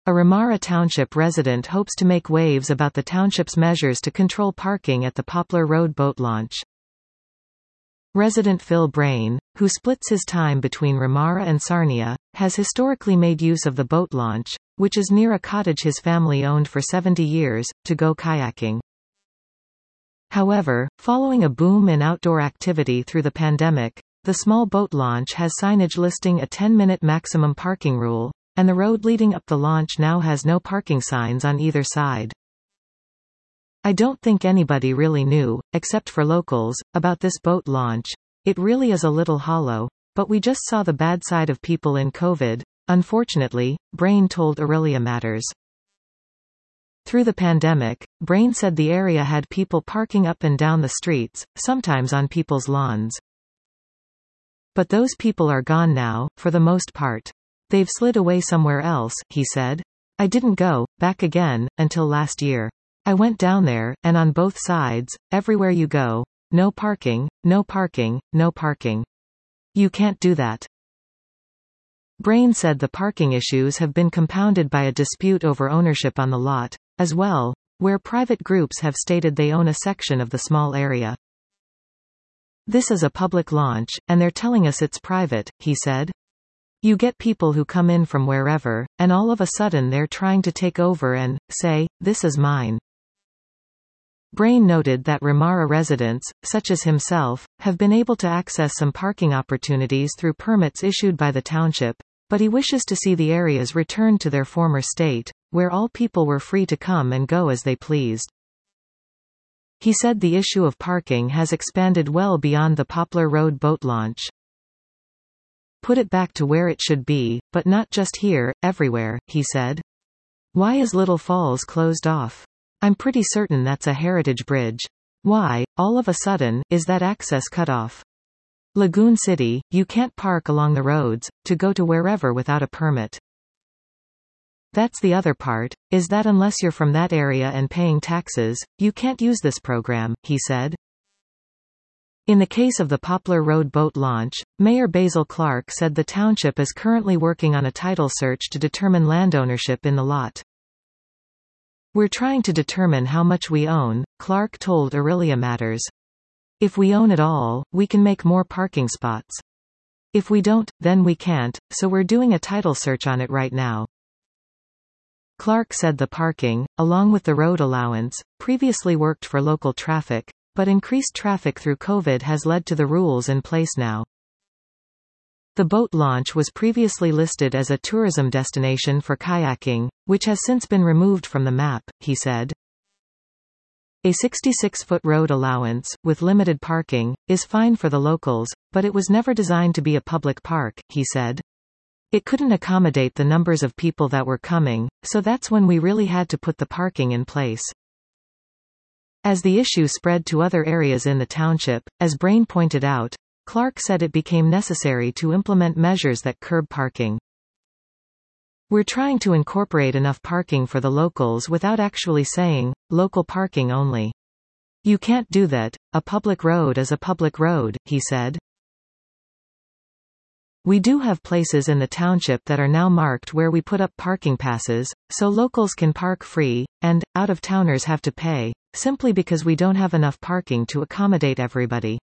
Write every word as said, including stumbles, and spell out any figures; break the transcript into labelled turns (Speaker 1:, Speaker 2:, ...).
Speaker 1: A Ramara Township resident hopes to make waves about the township's measures to control parking at the Poplar Road boat launch. Resident Phil Brain, who splits his time between Ramara and Sarnia, has historically made use of the boat launch, which is near a cottage his family owned for seventy years, to go kayaking. However, following a boom in outdoor activity through the pandemic, the small boat launch has signage listing a ten-minute maximum parking rule, and the road leading up the launch now has no parking signs on either side. I don't think anybody really knew, except for locals, about this boat launch. It really is a little hollow, but we just saw the bad side of people in COVID, unfortunately, Brain told Aurelia Matters. Through the pandemic, Brain said the area had people parking up and down the streets, sometimes on people's lawns. But those people are gone now, for the most part. They've slid away somewhere else, he said. I didn't go back again until last year. I went down there, and on both sides, everywhere you go, no parking, no parking, no parking. You can't do that. Brain said the parking issues have been compounded by a dispute over ownership on the lot, as well, where private groups have stated they own a section of the small area. This is a public launch, and they're telling us it's private, he said. You get people who come in from wherever, and all of a sudden they're trying to take over and say, this is mine. Brain noted that Ramara residents, such as himself, have been able to access some parking opportunities through permits issued by the township, but he wishes to see the areas return to their former state, where all people were free to come and go as they pleased. He said the issue of parking has expanded well beyond the Poplar Road boat launch. Put it back to where it should be, but not just here, everywhere, he said. Why is Little Falls closed off? I'm pretty certain that's a heritage bridge. Why, all of a sudden, is that access cut off? Lagoon City, you can't park along the roads, to go to wherever without a permit. That's the other part, is that unless you're from that area and paying taxes, you can't use this program, he said. In the case of the Poplar Road boat launch, Mayor Basil Clark said the township is currently working on a title search to determine landownership in the lot. We're trying to determine how much we own, Clark told Aurelia Matters. If we own it all, we can make more parking spots. If we don't, then we can't, so we're doing a title search on it right now. Clark said the parking, along with the road allowance, previously worked for local traffic, but increased traffic through COVID has led to the rules in place now. The boat launch was previously listed as a tourism destination for kayaking, which has since been removed from the map, he said. A sixty-six foot road allowance, with limited parking, is fine for the locals, but it was never designed to be a public park, he said. It couldn't accommodate the numbers of people that were coming, so that's when we really had to put the parking in place. As the issue spread to other areas in the township, as Brain pointed out, Clark said it became necessary to implement measures that curb parking. We're trying to incorporate enough parking for the locals without actually saying, local parking only. You can't do that, a public road is a public road, he said. We do have places in the township that are now marked where we put up parking passes, so locals can park free, and out-of-towners have to pay, simply because we don't have enough parking to accommodate everybody.